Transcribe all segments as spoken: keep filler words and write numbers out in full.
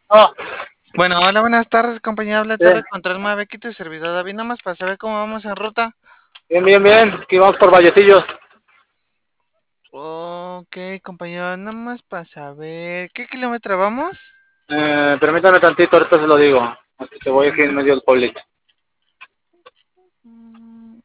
Oh, Bueno, hola, buenas tardes, compañía. Habla sí. Torre Control Mavequito y tu servidor David, nada más para saber cómo vamos en ruta. Bien, bien, bien. Aquí vamos por Vallecillos. Ok, compañero, nada más para saber. ¿Qué kilómetro vamos? Eh, permítame tantito, ahorita se lo digo. Aquí te voy aquí en Ujú. medio del pueblito. Mm,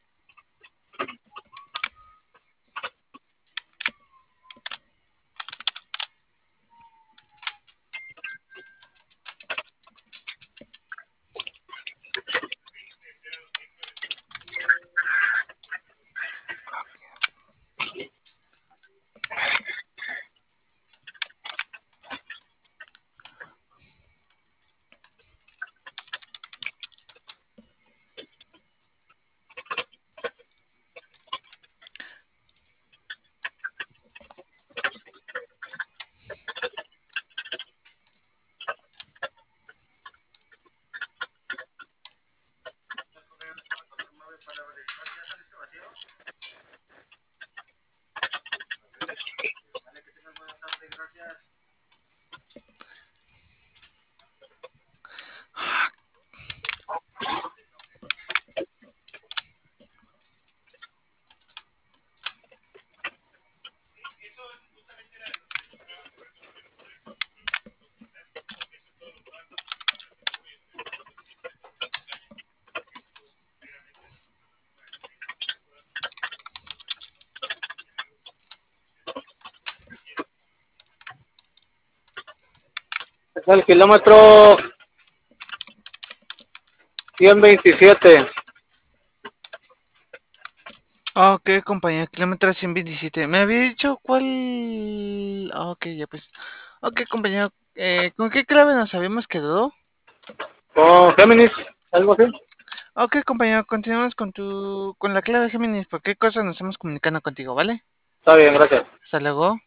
Es el kilómetro ciento veintisiete. Ok, compañero, kilómetro ciento veintisiete. ¿Me había dicho cuál? Ah, Ok, ya pues. Ok, compañero, eh, ¿con qué clave nos habíamos quedado? Con Géminis, algo así. Ok, compañero, continuamos con tu, con la clave Géminis. ¿Por qué cosa nos estamos comunicando contigo, vale? Está bien, gracias. Hasta luego.